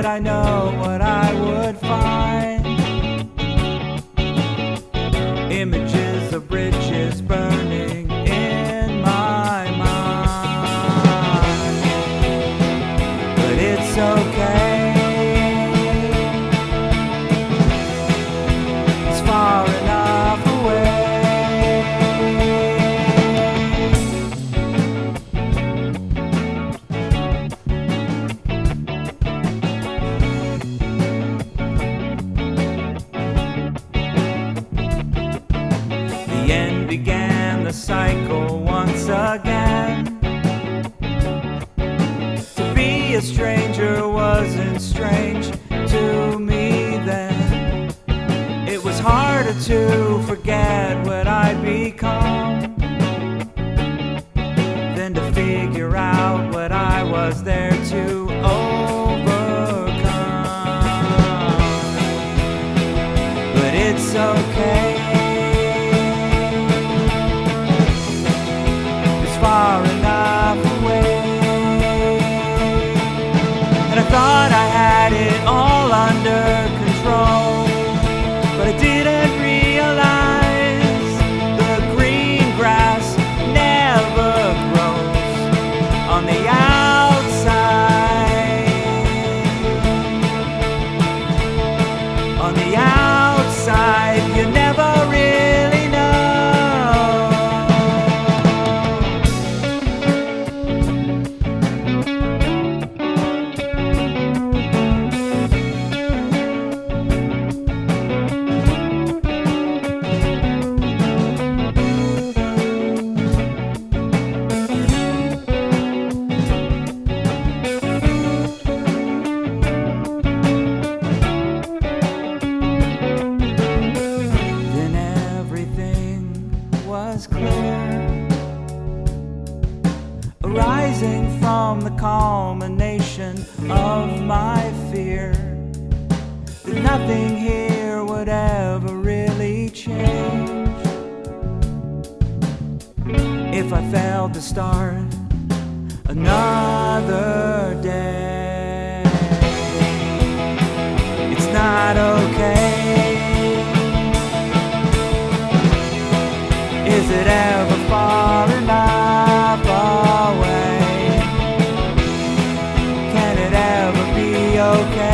but I know what I would find. Images of bridges burning in my mind. But it's okay, it's far enough away. The end began the cycle once again. To be a stranger wasn't strange to me then. It was harder to forget what I'd become than to figure out what I was there to overcome. But it's okay, far enough away. And I thought I had it all under control, but I didn't realize the green grass never grows on the outside. On the outside, you never really know. Was clear, arising from the culmination of my fear, that nothing here would ever really change. If I failed to start another day, it's not okay. Is it ever far enough away? Can it ever be okay?